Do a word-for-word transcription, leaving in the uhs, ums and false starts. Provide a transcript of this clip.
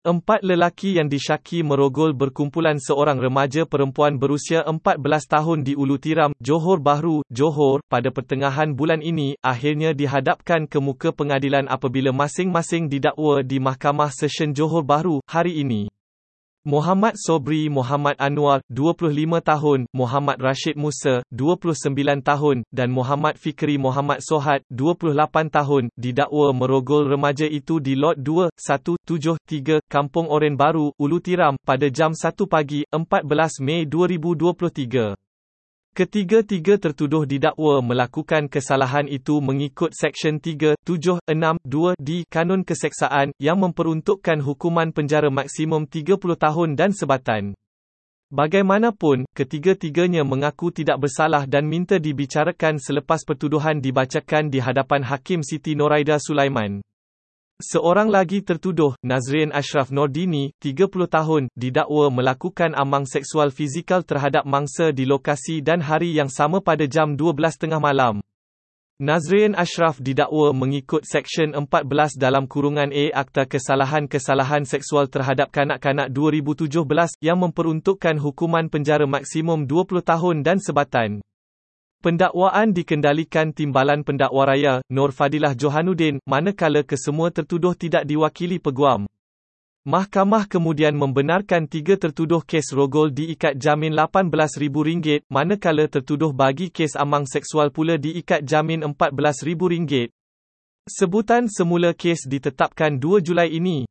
Empat lelaki yang disyaki merogol berkumpulan seorang remaja perempuan berusia empat belas tahun di Ulu Tiram, Johor Bahru, Johor, pada pertengahan bulan ini, akhirnya dihadapkan ke muka pengadilan apabila masing-masing didakwa di Mahkamah Session Johor Bahru, hari ini. Muhammad Sobri Muhammad Anwar, dua puluh lima tahun, Muhammad Rashid Musa, dua puluh sembilan tahun, dan Muhammad Fikri Muhammad Sohad, dua puluh lapan tahun, didakwa merogol remaja itu di Lot dua, satu, tujuh, tiga, Kampung Oren Baru, Ulu Tiram, pada jam satu pagi, empat belas Mei dua ribu dua puluh tiga. Ketiga-tiga tertuduh didakwa melakukan kesalahan itu mengikut Seksyen tiga, tujuh, enam, dua D Kanun Keseksaan, yang memperuntukkan hukuman penjara maksimum tiga puluh tahun dan sebatan. Bagaimanapun, ketiga-tiganya mengaku tidak bersalah dan minta dibicarakan selepas pertuduhan dibacakan di hadapan Hakim Siti Noraida Sulaiman. Seorang lagi tertuduh, Nazrin Ashraf Nordini, tiga puluh tahun, didakwa melakukan amang seksual fizikal terhadap mangsa di lokasi dan hari yang sama pada jam dua belas tiga puluh malam. Nazrin Ashraf didakwa mengikut Seksyen empat belas dalam kurungan A Akta Kesalahan-Kesalahan Seksual Terhadap Kanak-kanak dua ribu tujuh belas, yang memperuntukkan hukuman penjara maksimum dua puluh tahun dan sebatan. Pendakwaan dikendalikan Timbalan Pendakwa Raya, Nur Fadilah Johanuddin, manakala kesemua tertuduh tidak diwakili peguam. Mahkamah kemudian membenarkan tiga tertuduh kes rogol diikat jamin lapan belas ribu ringgit, manakala tertuduh bagi kes amang seksual pula diikat jamin empat belas ribu ringgit. Sebutan semula kes ditetapkan dua Julai ini.